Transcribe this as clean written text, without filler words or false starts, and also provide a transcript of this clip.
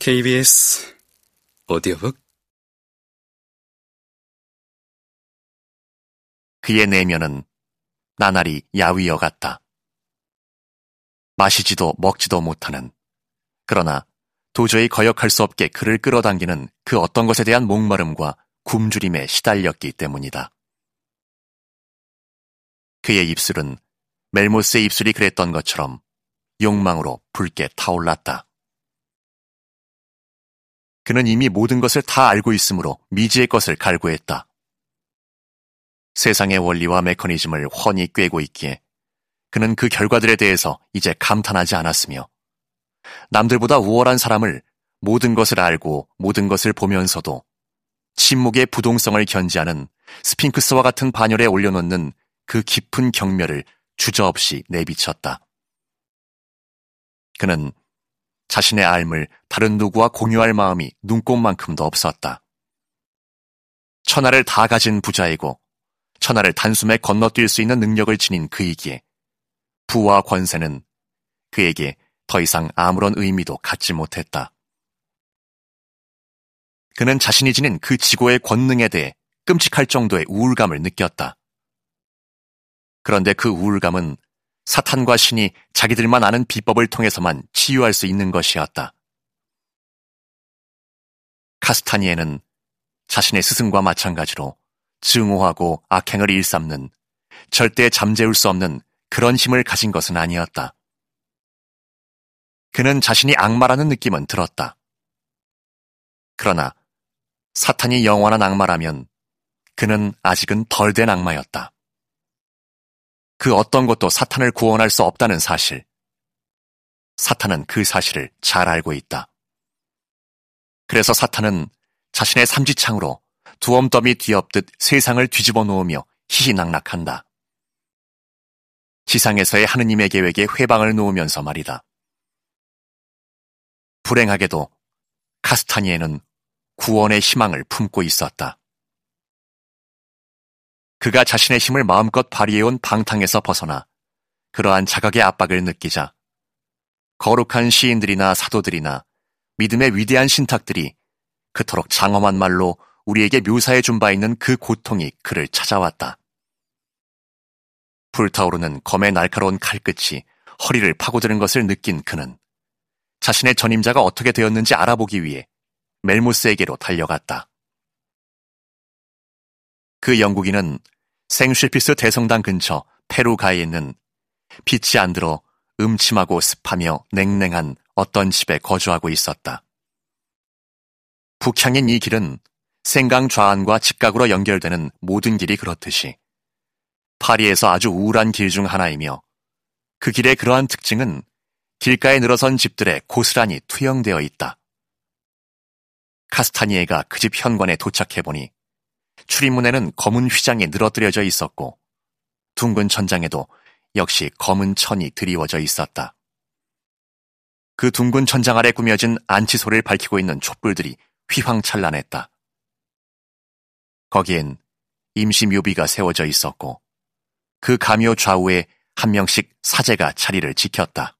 KBS 오디오북 그의 내면은 나날이 야위어 같다. 마시지도 먹지도 못하는, 그러나 도저히 거역할 수 없게 그를 끌어당기는 그 어떤 것에 대한 목마름과 굶주림에 시달렸기 때문이다. 그의 입술은 멜모스의 입술이 그랬던 것처럼 욕망으로 붉게 타올랐다. 그는 이미 모든 것을 다 알고 있으므로 미지의 것을 갈구했다. 세상의 원리와 메커니즘을 훤히 꿰고 있기에 그는 그 결과들에 대해서 이제 감탄하지 않았으며, 남들보다 우월한 사람을 모든 것을 알고 모든 것을 보면서도 침묵의 부동성을 견지하는 스핑크스와 같은 반열에 올려놓는 그 깊은 경멸을 주저없이 내비쳤다. 그는 자신의 삶을 다른 누구와 공유할 마음이 눈꼽만큼도 없었다. 천하를 다 가진 부자이고 천하를 단숨에 건너뛸 수 있는 능력을 지닌 그이기에 부와 권세는 그에게 더 이상 아무런 의미도 갖지 못했다. 그는 자신이 지닌 그 지고의 권능에 대해 끔찍할 정도의 우울감을 느꼈다. 그런데 그 우울감은 사탄과 신이 자기들만 아는 비법을 통해서만 치유할 수 있는 것이었다. 카스타니에는 자신의 스승과 마찬가지로 증오하고 악행을 일삼는, 절대 잠재울 수 없는 그런 힘을 가진 것은 아니었다. 그는 자신이 악마라는 느낌은 들었다. 그러나 사탄이 영원한 악마라면 그는 아직은 덜 된 악마였다. 그 어떤 것도 사탄을 구원할 수 없다는 사실. 사탄은 그 사실을 잘 알고 있다. 그래서 사탄은 자신의 삼지창으로 두엄더미 뒤엎듯 세상을 뒤집어 놓으며 희희낙낙한다. 지상에서의 하느님의 계획에 회방을 놓으면서 말이다. 불행하게도 카스타니에는 구원의 희망을 품고 있었다. 그가 자신의 힘을 마음껏 발휘해온 방탕에서 벗어나 그러한 자각의 압박을 느끼자 거룩한 시인들이나 사도들이나 믿음의 위대한 신탁들이 그토록 장엄한 말로 우리에게 묘사해 준 바 있는 그 고통이 그를 찾아왔다. 불타오르는 검의 날카로운 칼끝이 허리를 파고드는 것을 느낀 그는 자신의 전임자가 어떻게 되었는지 알아보기 위해 멜모스에게로 달려갔다. 그 영국인은 생쉴피스 대성당 근처 페루가에 있는 빛이 안 들어 음침하고 습하며 냉랭한 어떤 집에 거주하고 있었다. 북향인 이 길은 생강 좌안과 직각으로 연결되는 모든 길이 그렇듯이 파리에서 아주 우울한 길 중 하나이며, 그 길의 그러한 특징은 길가에 늘어선 집들에 고스란히 투영되어 있다. 카스타니에가 그 집 현관에 도착해보니 출입문에는 검은 휘장이 늘어뜨려져 있었고 둥근 천장에도 역시 검은 천이 드리워져 있었다. 그 둥근 천장 아래 꾸며진 안치소를 밝히고 있는 촛불들이 휘황찬란했다. 거기엔 임시 묘비가 세워져 있었고 그 가묘 좌우에 한 명씩 사제가 자리를 지켰다.